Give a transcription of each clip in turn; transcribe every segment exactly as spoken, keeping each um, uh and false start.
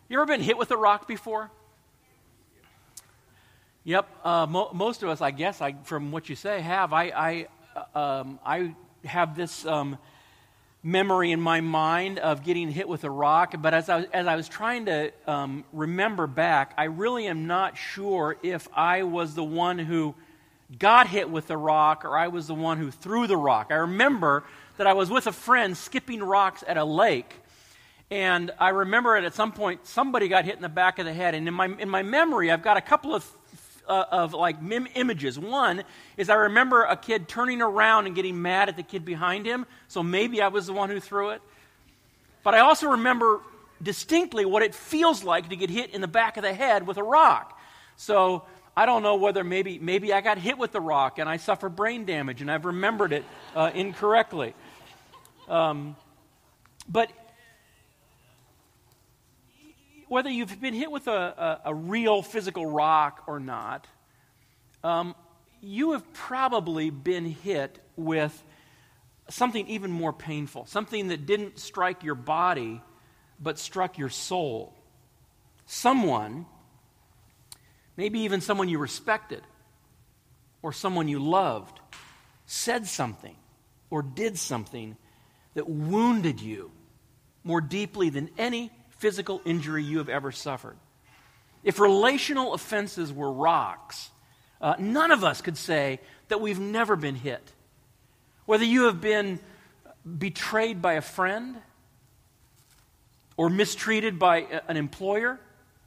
You ever been hit with a rock before? Yep. Uh, mo- most of us, I guess, I, from what you say, have. I I, um, I have this um, memory in my mind of getting hit with a rock. But as I was, as I was trying to um, remember back, I really am not sure if I was the one who got hit with the rock or I was the one who threw the rock. I remember that I was with a friend skipping rocks at a lake. And I remember it at some point, somebody got hit in the back of the head. And in my in my memory, I've got a couple of uh, of like mim- images. One is I remember a kid turning around and getting mad at the kid behind him. So maybe I was the one who threw it. But I also remember distinctly what it feels like to get hit in the back of the head with a rock. So I don't know whether maybe maybe I got hit with the rock and I suffered brain damage and I've remembered it uh, incorrectly. Um, but whether you've been hit with a, a, a real physical rock or not, um, you have probably been hit with something even more painful, something that didn't strike your body, but struck your soul. Someone, maybe even someone you respected, or someone you loved, said something or did something that wounded you more deeply than any physical injury you have ever suffered. If relational offenses were rocks, uh, none of us could say that we've never been hit. Whether you have been betrayed by a friend or mistreated by a, an employer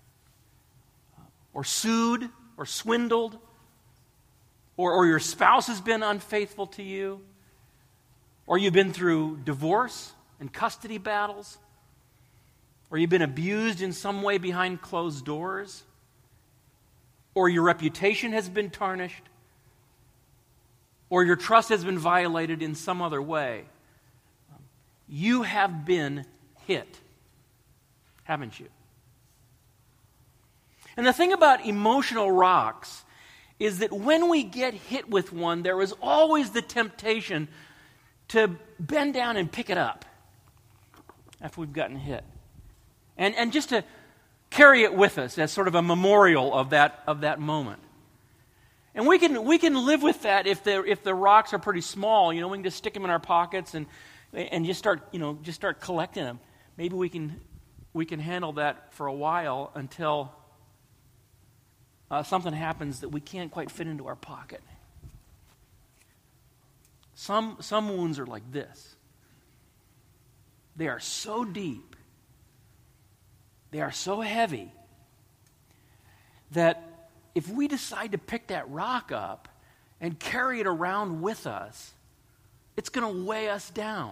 or sued or swindled or, or your spouse has been unfaithful to you or you've been through divorce and custody battles, or you've been abused in some way behind closed doors, or your reputation has been tarnished, or your trust has been violated in some other way, you have been hit, haven't you? And the thing about emotional rocks is that when we get hit with one, there is always the temptation to bend down and pick it up after we've gotten hit. And and just to carry it with us as sort of a memorial of that of that moment. And we can we can live with that if the if the rocks are pretty small. You know, we can just stick them in our pockets and and just start you know just start collecting them. Maybe we can we can handle that for a while until uh, something happens that we can't quite fit into our pocket. Some some wounds are like this. They are so deep. They are so heavy that if we decide to pick that rock up and carry it around with us, it's going to weigh us down.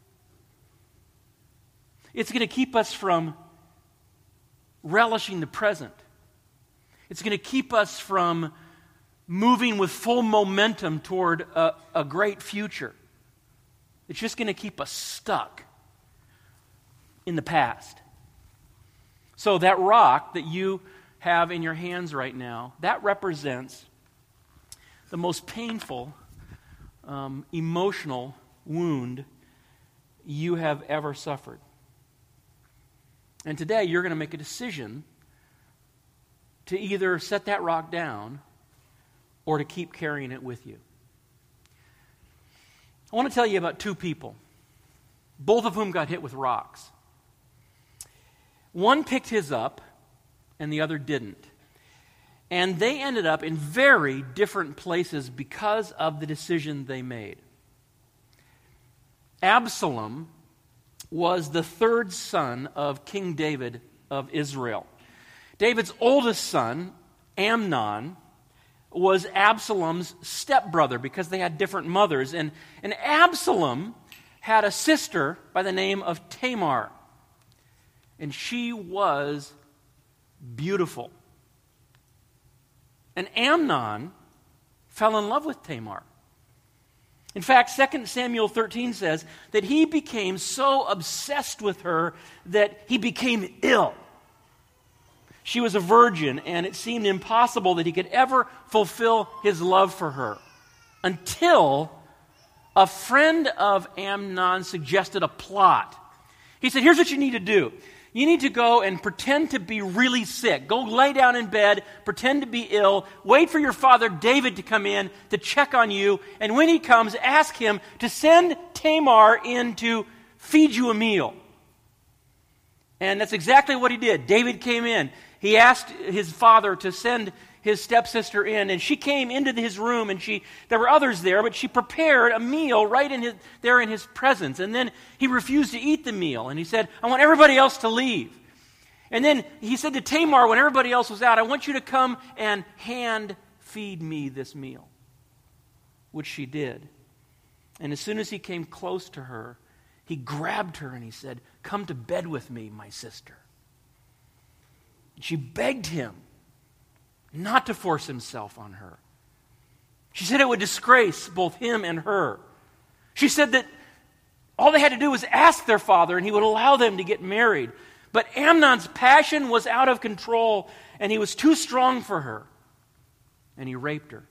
It's going to keep us from relishing the present. It's going to keep us from moving with full momentum toward a, a great future. It's just going to keep us stuck in the past. So that rock that you have in your hands right now, that represents the most painful, um, emotional wound you have ever suffered. And today you're going to make a decision to either set that rock down or to keep carrying it with you. I want to tell you about two people, both of whom got hit with rocks. One picked his up, and the other didn't. And they ended up in very different places because of the decision they made. Absalom was the third son of King David of Israel. David's oldest son, Amnon, was Absalom's stepbrother because they had different mothers. And, and Absalom had a sister by the name of Tamar. And she was beautiful. And Amnon fell in love with Tamar. In fact, Second Samuel thirteen says that he became so obsessed with her that he became ill. She was a virgin, and it seemed impossible that he could ever fulfill his love for her until a friend of Amnon suggested a plot. He said, here's what you need to do. You need to go and pretend to be really sick. Go lay down in bed, pretend to be ill, wait for your father David to come in to check on you, and when he comes, ask him to send Tamar in to feed you a meal. And that's exactly what he did. David came in. He asked his father to send his stepsister in, and she came into his room, and she there were others there, but she prepared a meal right in his there in his presence. And then he refused to eat the meal, and he said, I want everybody else to leave. And then he said to Tamar, when everybody else was out, I want you to come and hand feed me this meal, which she did. And as soon as he came close to her, he grabbed her and he said, come to bed with me, my sister. She begged him not to force himself on her. She said it would disgrace both him and her. She said that all they had to do was ask their father and he would allow them to get married. But Amnon's passion was out of control and he was too strong for her. And he raped her.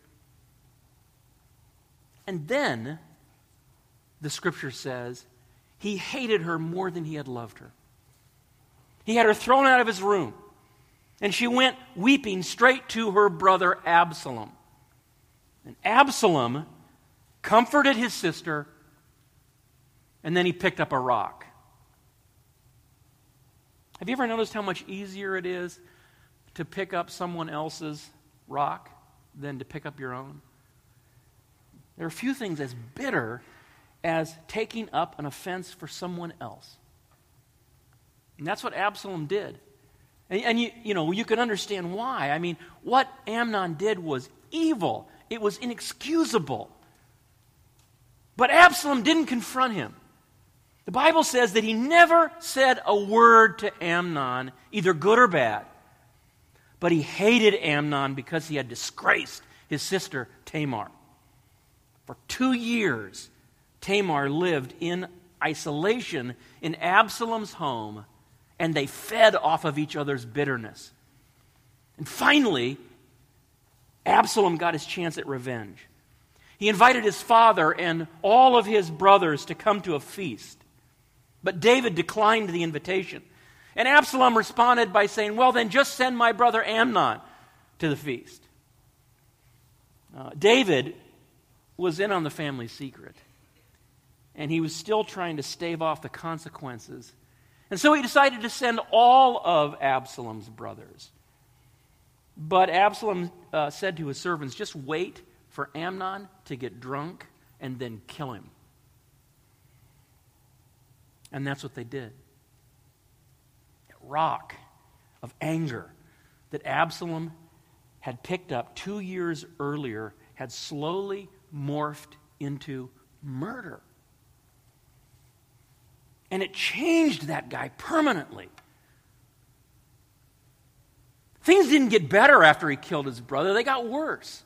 And then, the scripture says, he hated her more than he had loved her. He had her thrown out of his room. And she went weeping straight to her brother Absalom. And Absalom comforted his sister, and then he picked up a rock. Have you ever noticed how much easier it is to pick up someone else's rock than to pick up your own? There are few things as bitter as taking up an offense for someone else. And that's what Absalom did. And, and you, you know, you can understand why. I mean, what Amnon did was evil. It was inexcusable. But Absalom didn't confront him. The Bible says that he never said a word to Amnon, either good or bad. But he hated Amnon because he had disgraced his sister Tamar. For two years, Tamar lived in isolation in Absalom's home, and they fed off of each other's bitterness. And finally, Absalom got his chance at revenge. He invited his father and all of his brothers to come to a feast. But David declined the invitation. And Absalom responded by saying, well, then just send my brother Amnon to the feast. Uh, David was in on the family secret. And he was still trying to stave off the consequences. And so he decided to send all of Absalom's brothers. But Absalom uh, said to his servants, just wait for Amnon to get drunk and then kill him. And that's what they did. That rock of anger that Absalom had picked up two years earlier had slowly morphed into murder. And it changed that guy permanently. Things didn't get better after he killed his brother. They got worse.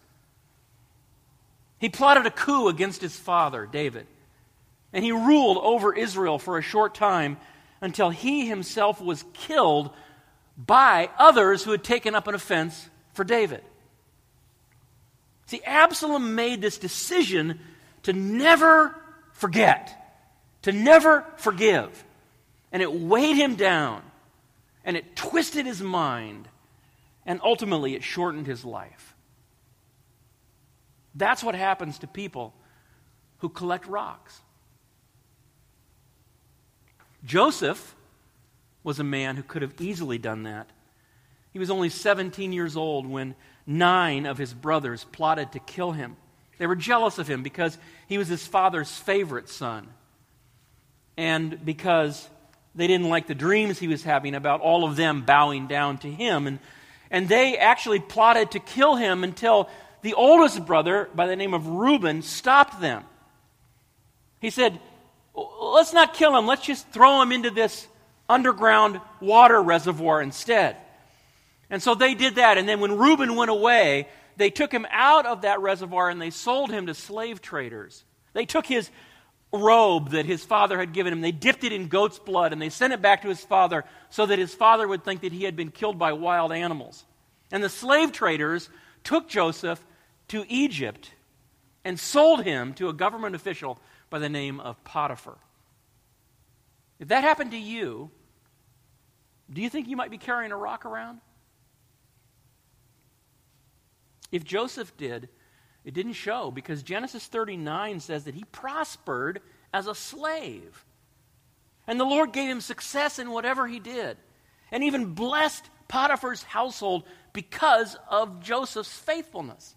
He plotted a coup against his father, David. And he ruled over Israel for a short time until he himself was killed by others who had taken up an offense for David. See, Absalom made this decision to never forget. To never forgive. And it weighed him down. And it twisted his mind. And ultimately it shortened his life. That's what happens to people who collect rocks. Joseph was a man who could have easily done that. He was only seventeen years old when nine of his brothers plotted to kill him. They were jealous of him because he was his father's favorite son. And because they didn't like the dreams he was having about all of them bowing down to him. And, and they actually plotted to kill him until the oldest brother, by the name of Reuben, stopped them. He said, let's not kill him. Let's just throw him into this underground water reservoir instead. And so they did that. And then when Reuben went away, they took him out of that reservoir and they sold him to slave traders. They took his robe that his father had given him. They dipped it in goat's blood and they sent it back to his father so that his father would think that he had been killed by wild animals. And the slave traders took Joseph to Egypt and sold him to a government official by the name of Potiphar. If that happened to you, Do you think you might be carrying a rock around? If Joseph did, it didn't show, because Genesis thirty-nine says that he prospered as a slave. And the Lord gave him success in whatever he did, and even blessed Potiphar's household because of Joseph's faithfulness.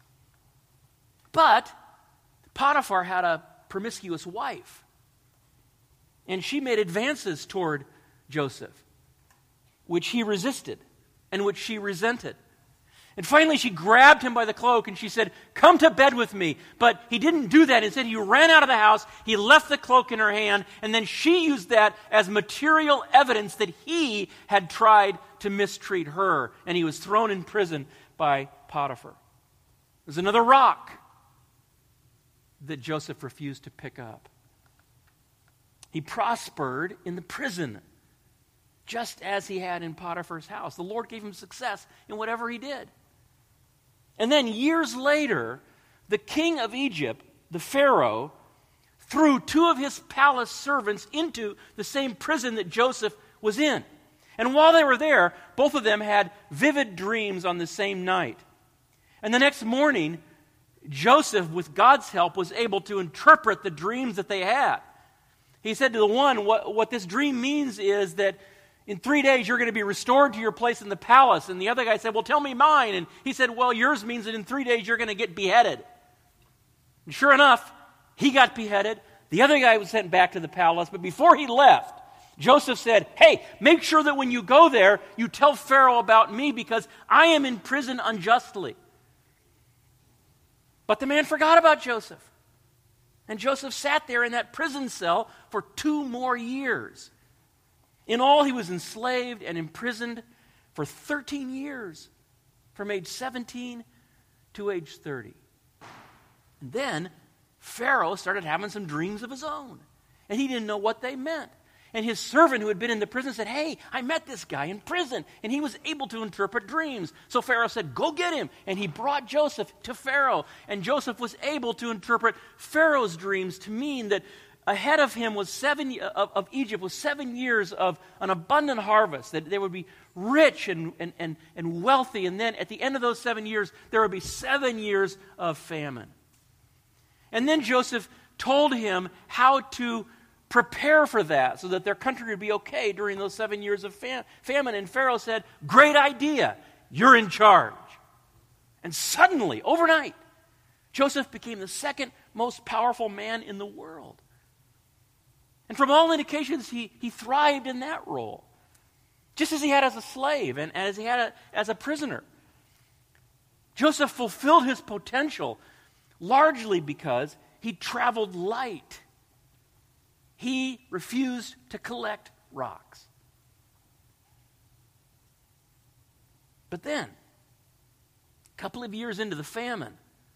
But Potiphar had a promiscuous wife, and she made advances toward Joseph, which he resisted and which she resented. And finally she grabbed him by the cloak and she said, "Come to bed with me." But he didn't do that. Instead, he ran out of the house, he left the cloak in her hand, and then she used that as material evidence that he had tried to mistreat her, and he was thrown in prison by Potiphar. There's another rock that Joseph refused to pick up. He prospered in the prison, just as he had in Potiphar's house. The Lord gave him success in whatever he did. And then years later, the king of Egypt, the Pharaoh, threw two of his palace servants into the same prison that Joseph was in. And while they were there, both of them had vivid dreams on the same night. And the next morning, Joseph, with God's help, was able to interpret the dreams that they had. He said to the one, what, what this dream means is that in three days you're going to be restored to your place in the palace. And the other guy said, "Well, tell me mine." And he said, "Well, yours means that in three days you're going to get beheaded." And sure enough, he got beheaded. The other guy was sent back to the palace. But before he left, Joseph said, "Hey, make sure that when you go there, you tell Pharaoh about me, because I am in prison unjustly." But the man forgot about Joseph. And Joseph sat there in that prison cell for two more years. In all, he was enslaved and imprisoned for thirteen years, from age seventeen to age thirty. And then Pharaoh started having some dreams of his own, and he didn't know what they meant. And his servant who had been in the prison said, "Hey, I met this guy in prison, and he was able to interpret dreams." So Pharaoh said, "Go get him." And he brought Joseph to Pharaoh. And Joseph was able to interpret Pharaoh's dreams to mean that ahead of him was seven of, of Egypt was seven years of an abundant harvest, that they would be rich and, and, and, and wealthy. And then at the end of those seven years, there would be seven years of famine. And then Joseph told him how to prepare for that so that their country would be okay during those seven years of fam- famine. And Pharaoh said, "Great idea. You're in charge." And suddenly, overnight, Joseph became the second most powerful man in the world. And from all indications, he, he thrived in that role, just as he had as a slave and as he had a, as a prisoner. Joseph fulfilled his potential largely because he traveled light. He refused to collect rocks. But then, a couple of years into the famine,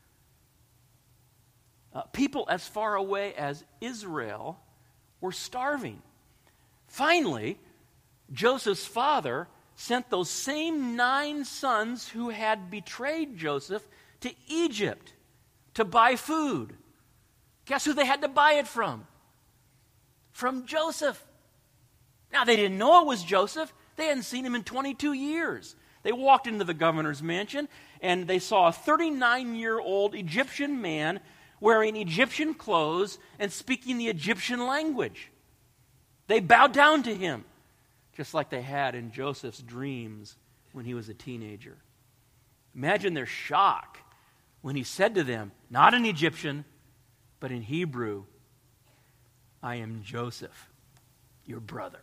uh, people as far away as Israel were starving. Finally, Joseph's father sent those same nine sons who had betrayed Joseph to Egypt to buy food. Guess who they had to buy it from? From Joseph. Now, they didn't know it was Joseph. They hadn't seen him in twenty-two years. They walked into the governor's mansion, and they saw a thirty-nine-year-old Egyptian man wearing Egyptian clothes and speaking the Egyptian language. They bowed down to him, just like they had in Joseph's dreams when he was a teenager. Imagine their shock when he said to them, not in Egyptian, but in Hebrew, "I am Joseph, your brother."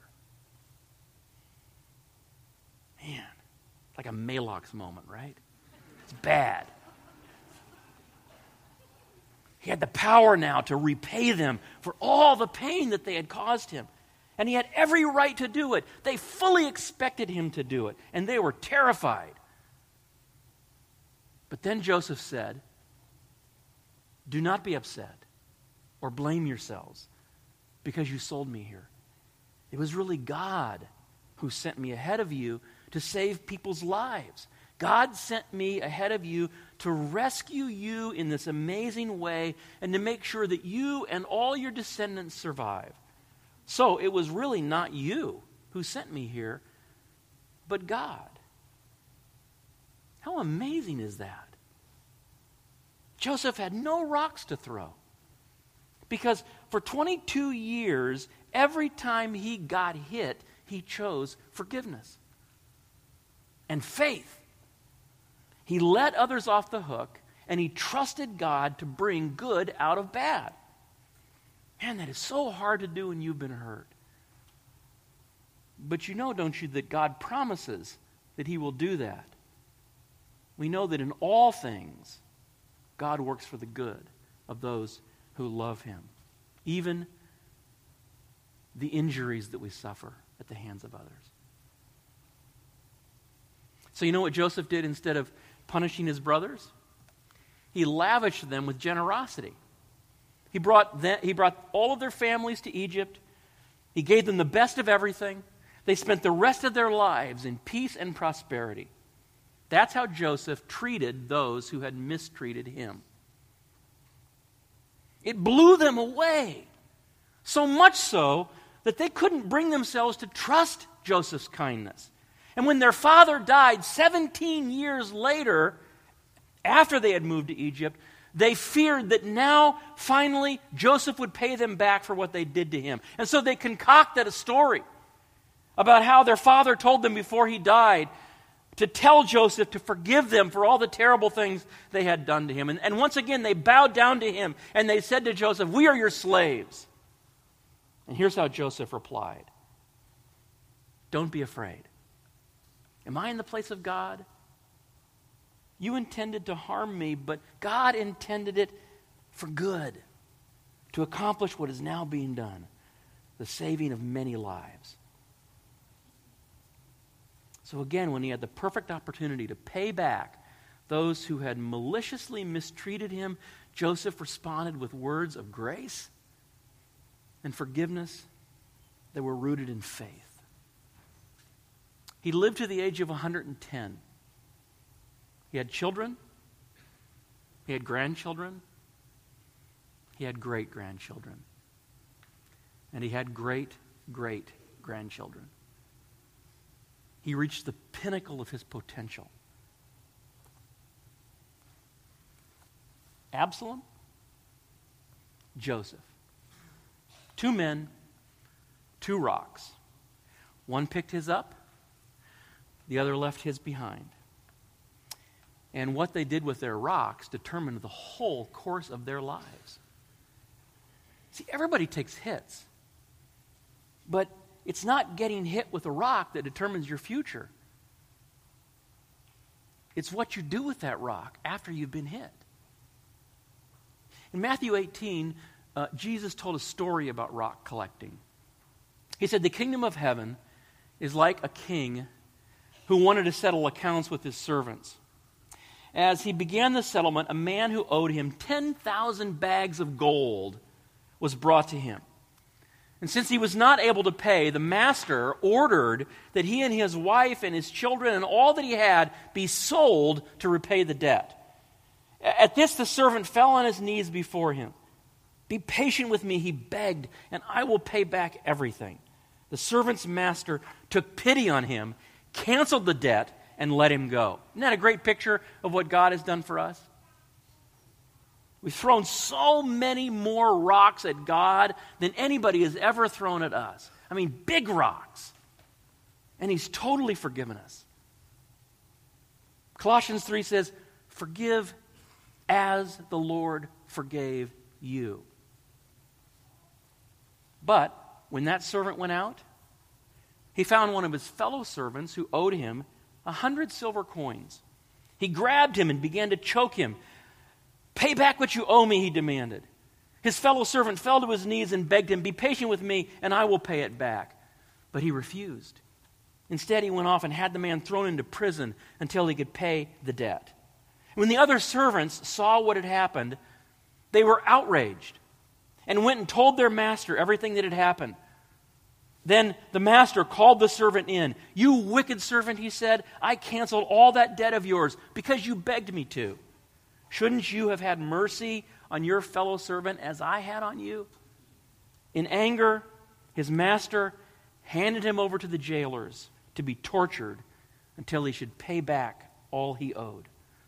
Man, like a Malox moment, right? It's bad. He had the power now to repay them for all the pain that they had caused him. And he had every right to do it. They fully expected him to do it, and they were terrified. But then Joseph said, "Do not be upset or blame yourselves because you sold me here. It was really God who sent me ahead of you to save people's lives. God sent me ahead of you to rescue you in this amazing way and to make sure that you and all your descendants survive. So it was really not you who sent me here, but God. How amazing is that? Joseph had no rocks to throw. Because for twenty-two years, every time he got hit, he chose forgiveness and faith. He let others off the hook, and he trusted God to bring good out of bad. Man, that is so hard to do when you've been hurt. But you know, don't you, that God promises that he will do that. We know that in all things, God works for the good of those who love him. Even the injuries that we suffer at the hands of others. So you know what Joseph did instead of punishing his brothers? He lavished them with generosity. He brought, them, he brought all of their families to Egypt. He gave them the best of everything. They spent the rest of their lives in peace and prosperity. That's how Joseph treated those who had mistreated him. It blew them away. So much so that they couldn't bring themselves to trust Joseph's kindness. And when their father died seventeen years later, after they had moved to Egypt, they feared that now, finally, Joseph would pay them back for what they did to him. And so they concocted a story about how their father told them before he died to tell Joseph to forgive them for all the terrible things they had done to him. And, and once again, they bowed down to him, and they said to Joseph, "We are your slaves." And here's how Joseph replied. "Don't be afraid. Am I in the place of God? You intended to harm me, but God intended it for good, to accomplish what is now being done, the saving of many lives." So again, when he had the perfect opportunity to pay back those who had maliciously mistreated him, Joseph responded with words of grace and forgiveness that were rooted in faith. He lived to the age of one hundred ten. He had children. He had grandchildren. He had great-grandchildren. And he had great-great-grandchildren. He reached the pinnacle of his potential. Absalom, Joseph. Two men, two rocks. One picked his up, the other left his behind. And what they did with their rocks determined the whole course of their lives. See, everybody takes hits. But it's not getting hit with a rock that determines your future. It's what you do with that rock after you've been hit. In Matthew eighteen, uh, Jesus told a story about rock collecting. He said, "The kingdom of heaven is like a king who wanted to settle accounts with his servants. As he began the settlement, a man who owed him ten thousand bags of gold was brought to him. And since he was not able to pay, the master ordered that he and his wife and his children and all that he had be sold to repay the debt. At this, the servant fell on his knees before him. 'Be patient with me,' he begged, 'and I will pay back everything.' The servant's master took pity on him, canceled the debt, and let him go." Isn't that a great picture of what God has done for us? We've thrown so many more rocks at God than anybody has ever thrown at us. I mean, big rocks. And he's totally forgiven us. Colossians three says, "Forgive as the Lord forgave you." But when that servant went out, he found one of his fellow servants who owed him a hundred silver coins. He grabbed him and began to choke him. "Pay back what you owe me," he demanded. His fellow servant fell to his knees and begged him, "Be patient with me, and I will pay it back." But he refused. Instead, he went off and had the man thrown into prison until he could pay the debt. When the other servants saw what had happened, they were outraged and went and told their master everything that had happened. Then the master called the servant in. "You wicked servant," he said, "I canceled all that debt of yours because you begged me to. Shouldn't you have had mercy on your fellow servant as I had on you?" In anger, his master handed him over to the jailers to be tortured until he should pay back all he owed.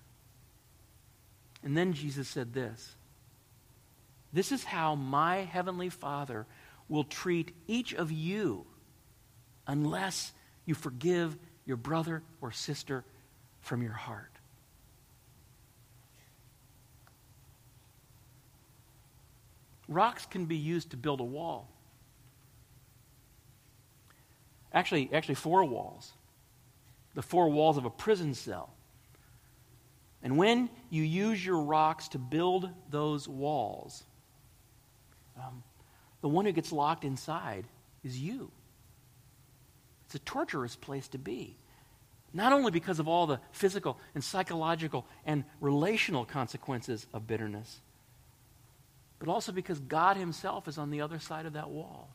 And then Jesus said this, "This is how my heavenly Father will treat each of you unless you forgive your brother or sister from your heart." Rocks can be used to build a wall. Actually, actually four walls. The four walls of a prison cell. And when you use your rocks to build those walls, um, the one who gets locked inside is you. It's a torturous place to be. Not only because of all the physical and psychological and relational consequences of bitterness, but also because God himself is on the other side of that wall.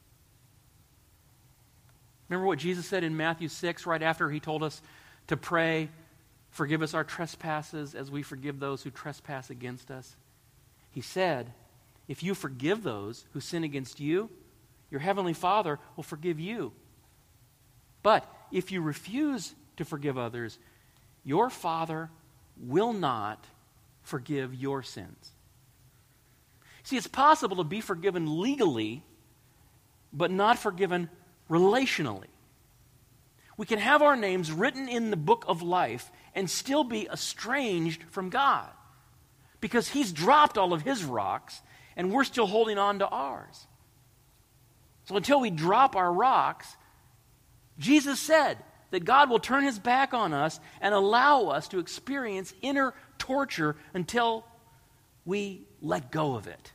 Remember what Jesus said in Matthew six, right after he told us to pray, "Forgive us our trespasses as we forgive those who trespass against us." He said, if you forgive those who sin against you, your heavenly Father will forgive you. But if you refuse to forgive others, your Father will not forgive your sins. See, it's possible to be forgiven legally, but not forgiven relationally. We can have our names written in the book of life and still be estranged from God because he's dropped all of his rocks and we're still holding on to ours. So until we drop our rocks, Jesus said that God will turn his back on us and allow us to experience inner torture until we let go of it.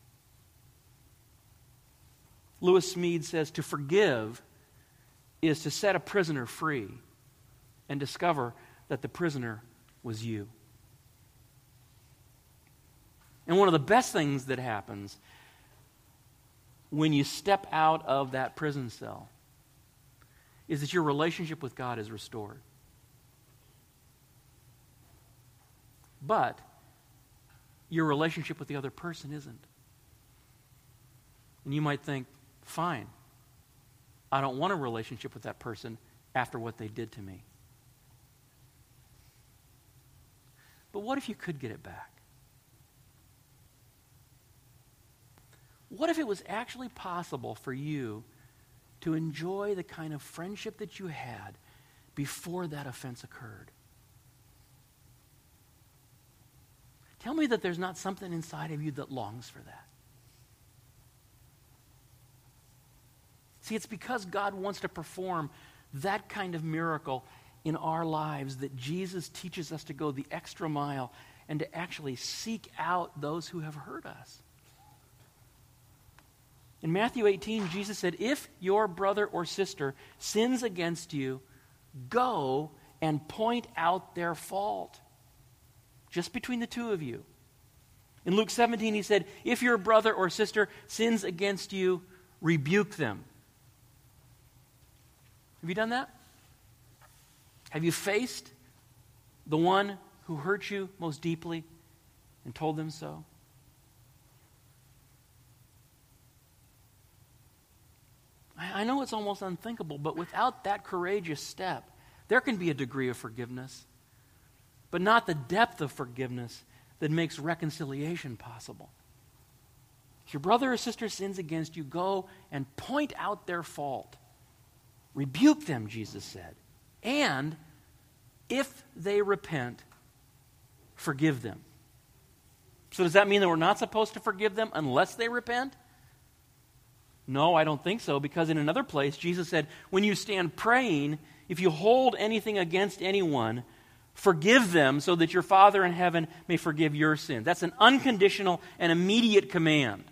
Lewis Smead says, to forgive is to set a prisoner free and discover that the prisoner was you. And one of the best things that happens when you step out of that prison cell is that your relationship with God is restored. But your relationship with the other person isn't. And you might think, fine, I don't want a relationship with that person after what they did to me. But what if you could get it back? What if it was actually possible for you to enjoy the kind of friendship that you had before that offense occurred? Tell me that there's not something inside of you that longs for that. See, it's because God wants to perform that kind of miracle in our lives that Jesus teaches us to go the extra mile and to actually seek out those who have hurt us. In Matthew eighteen, Jesus said, if your brother or sister sins against you, go and point out their fault. Just between the two of you. In Luke seventeen, he said, if your brother or sister sins against you, rebuke them. Have you done that? Have you faced the one who hurt you most deeply and told them so? I know it's almost unthinkable, but without that courageous step, there can be a degree of forgiveness, but not the depth of forgiveness that makes reconciliation possible. If your brother or sister sins against you, go and point out their fault. Rebuke them, Jesus said. And if they repent, forgive them. So does that mean that we're not supposed to forgive them unless they repent? No, I don't think so, because in another place, Jesus said, when you stand praying, if you hold anything against anyone, forgive them so that your Father in heaven may forgive your sins. That's an unconditional and immediate command.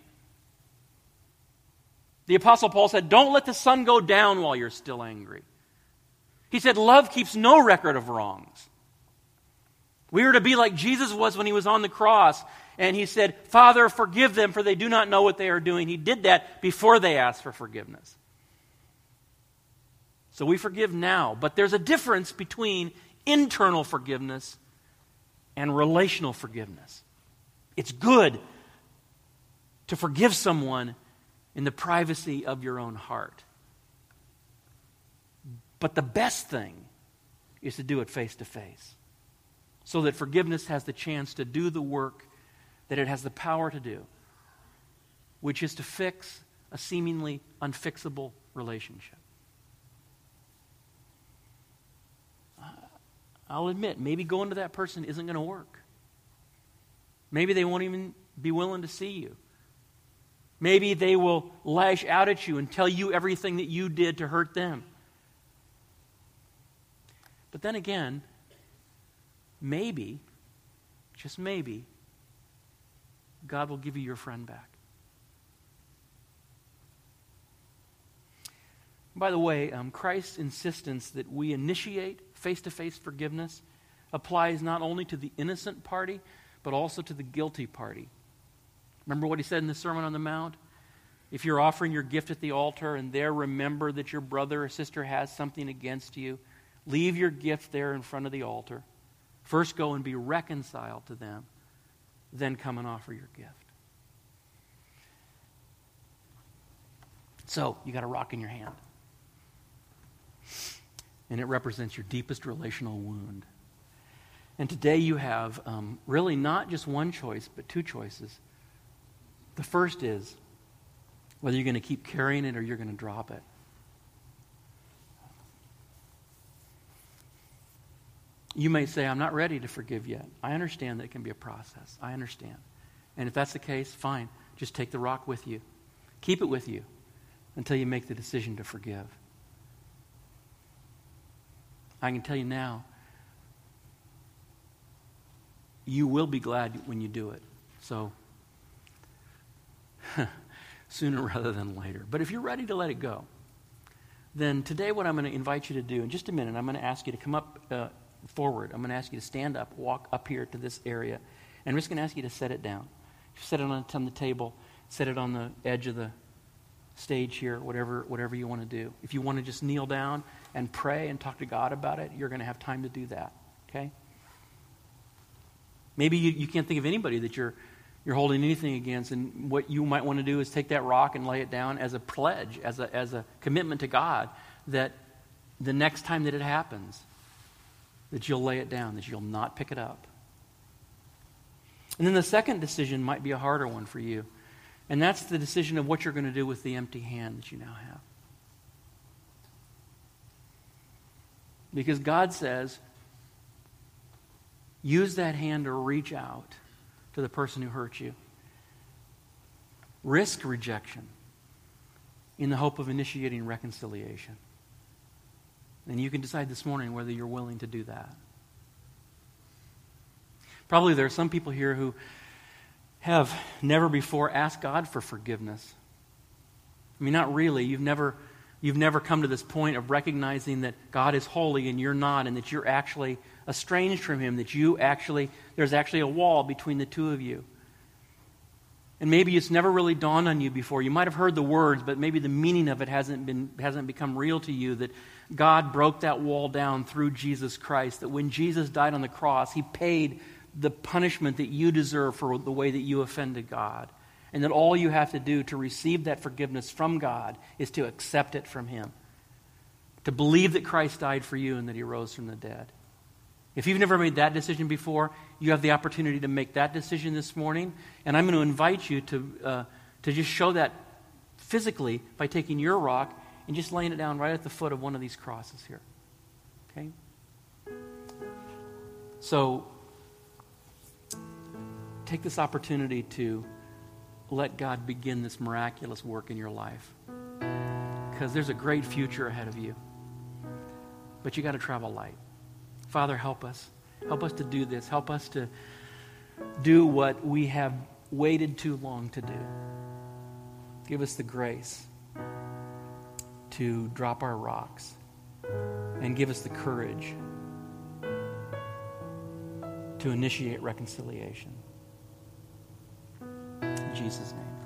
The Apostle Paul said, don't let the sun go down while you're still angry. He said, love keeps no record of wrongs. We are to be like Jesus was when he was on the cross. And he said, Father, forgive them, for they do not know what they are doing. He did that before they asked for forgiveness. So we forgive now. But there's a difference between internal forgiveness and relational forgiveness. It's good to forgive someone in the privacy of your own heart. But the best thing is to do it face to face, so that forgiveness has the chance to do the work that it has the power to do, which is to fix a seemingly unfixable relationship. I'll admit, maybe going to that person isn't going to work. Maybe they won't even be willing to see you. Maybe they will lash out at you and tell you everything that you did to hurt them. But then again, maybe, just maybe, God will give you your friend back. By the way, um, Christ's insistence that we initiate face-to-face forgiveness applies not only to the innocent party, but also to the guilty party. Remember what he said in the Sermon on the Mount? If you're offering your gift at the altar and there remember that your brother or sister has something against you, leave your gift there in front of the altar. First go and be reconciled to them, then come and offer your gift. So, you got a rock in your hand. And it represents your deepest relational wound. And today you have um, really not just one choice, but two choices. The first is whether you're going to keep carrying it or you're going to drop it. You may say, I'm not ready to forgive yet. I understand that it can be a process. I understand. And if that's the case, fine. Just take the rock with you. Keep it with you until you make the decision to forgive. I can tell you now, you will be glad when you do it. So, sooner rather than later. But if you're ready to let it go, then today what I'm going to invite you to do, in just a minute, I'm going to ask you to come up uh, forward. I'm going to ask you to stand up, walk up here to this area, and I'm just going to ask you to set it down. Set it on, on the table, set it on the edge of the stage here, whatever whatever you want to do. If you want to just kneel down and pray and talk to God about it, you're going to have time to do that, okay? Maybe you, you can't think of anybody that you're you're holding anything against, and what you might want to do is take that rock and lay it down as a pledge, as a as a commitment to God, that the next time that it happens, that you'll lay it down, that you'll not pick it up. And then the second decision might be a harder one for you, and that's the decision of what you're going to do with the empty hand that you now have. Because God says, use that hand to reach out to the person who hurt you. Risk rejection in the hope of initiating reconciliation. And you can decide this morning whether you're willing to do that. Probably there are some people here who have never before asked God for forgiveness. I mean, not really. You've never... You've never come to this point of recognizing that God is holy and you're not, and that you're actually estranged from Him, that you actually, there's actually a wall between the two of you. And maybe it's never really dawned on you before. You might have heard the words, but maybe the meaning of it hasn't been hasn't become real to you, that God broke that wall down through Jesus Christ, that when Jesus died on the cross, He paid the punishment that you deserve for the way that you offended God. And that all you have to do to receive that forgiveness from God is to accept it from Him. To believe that Christ died for you and that He rose from the dead. If you've never made that decision before, you have the opportunity to make that decision this morning. And I'm going to invite you to, uh, to just show that physically by taking your rock and just laying it down right at the foot of one of these crosses here. Okay? So, take this opportunity to let God begin this miraculous work in your life. Because there's a great future ahead of you. But you got to travel light. Father, help us. Help us to do this. Help us to do what we have waited too long to do. Give us the grace to drop our rocks. And give us the courage to initiate reconciliation. In Jesus' name.